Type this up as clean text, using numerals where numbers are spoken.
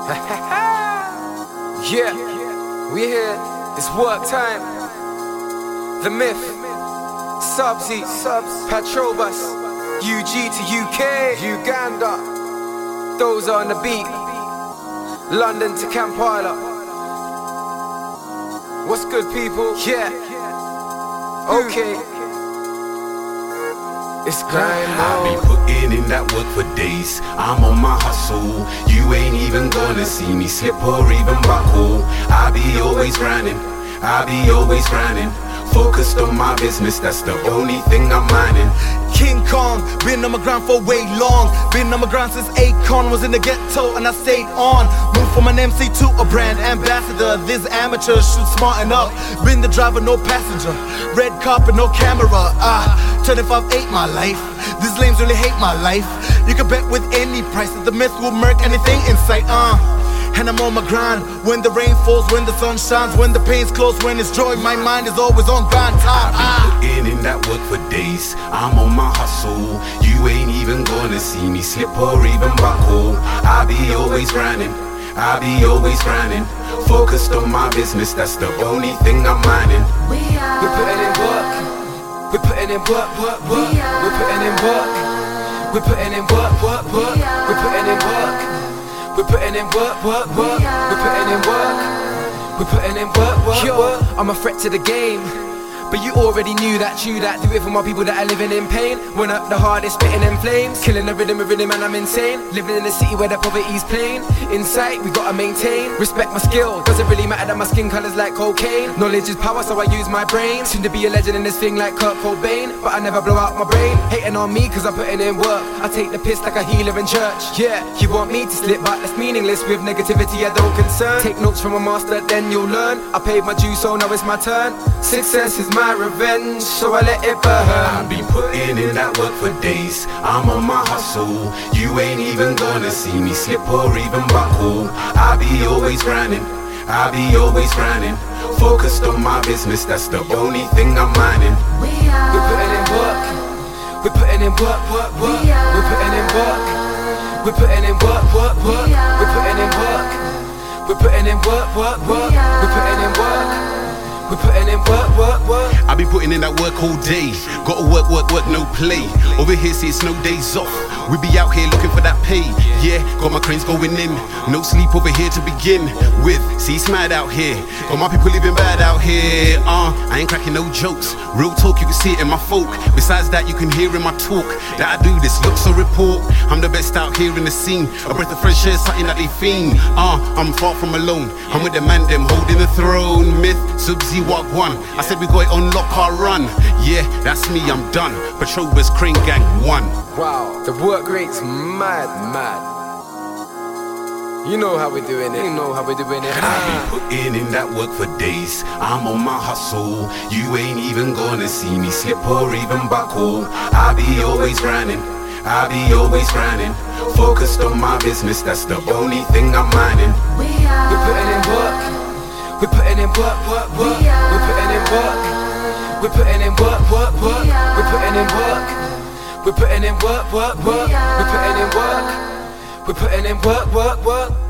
Yeah, we here. It's work time. The myth, Subsy, Patrol Bus, UG to UK, Uganda. Those on the beat. London to Kampala. What's good, people? Yeah. Okay. It's grind mode. I've been putting in that work for days. I'm on my hustle. You ain't even gonna see me slip or even buckle. I be always grinding. I be always grinding. Focused on my business, that's the only thing I'm minding. King Kong, been on my grind for way long. Been on my grind since Akon was in the ghetto and I stayed on. Moved from an MC to a brand ambassador. This amateur shoot smart enough. Been the driver, no passenger. Red carpet, no camera. 25-8 my life. These lames really hate my life. You can bet with any price that the myth will murk anything in sight. And I'm on my grind. When the rain falls, when the sun shines, when the pain's close, when it's joy, my mind is always on grind time. I've been putting in that work for days. I'm on my hustle. You ain't even gonna see me slip or even buckle. I be always grinding. I be always grinding. Focused on my business, that's the only thing I'm minding. We're putting in work. We're putting in work. We're putting in work. We're putting in work. We're putting in work. We're putting in work. We're putting in work. We're putting in work. Yo, I'm a threat to the game. But you already knew that, do it for my people that are living in pain. When up the hardest, spitting in flames. Killing the rhythm and I'm insane. Living in a city where the poverty's plain. In sight, we gotta maintain. Respect my skill, doesn't really matter that my skin color's like cocaine. Knowledge is power, so I use my brain. Soon to be a legend in this thing like Kurt Cobain. But I never blow out my brain. Hating on me cause I'm putting in work. I take the piss like a healer in church. Yeah, you want me to slip, but that's meaningless. With negativity I don't concern. Take notes from a master, then you'll learn. I paid my dues, so now it's my turn. Success is my revenge, so I let it burn. I've been putting in that work for days. I'm on my hustle. You ain't even gonna see me slip or even buckle. I be always grinding. I be always grinding. Focused on my business, that's the only thing I'm minding. We're putting in work. We're putting in work. We're putting in work. We're putting in work. We're putting in work. We're putting in work. We're putting in work. We're putting in work. I be putting in that work all day. Gotta work, no play. Over here, see it's no days off. We be out here looking for that pay. Yeah, got my cranes going in. No sleep over here to begin with. See, it's mad out here. Got my people living bad out here. I ain't cracking no jokes. Real talk, you can see it in my folk. Besides that, you can hear in my talk that I do this looks a report. I'm the best out here in the scene. A breath of fresh air, something that they fiend. I'm far from alone. I'm with the man, them holding the throne. Myth, Subsy, Walk One. I said we got it on lock our run. Yeah, that's me, I'm done. Patrol Bus, Crane Gang 1. Wow, the work rate's mad. You know how we're doing it. I've been putting in that work for days. I'm on my hustle. You ain't even gonna see me slip or even buckle. I be always grinding. I be always grinding. Focused on my business, that's the only thing I'm minding. We're putting in work. We're putting in work. We're putting in work. We're putting in work. We're putting in work. We're putting in work. We're putting in work. We're putting in work.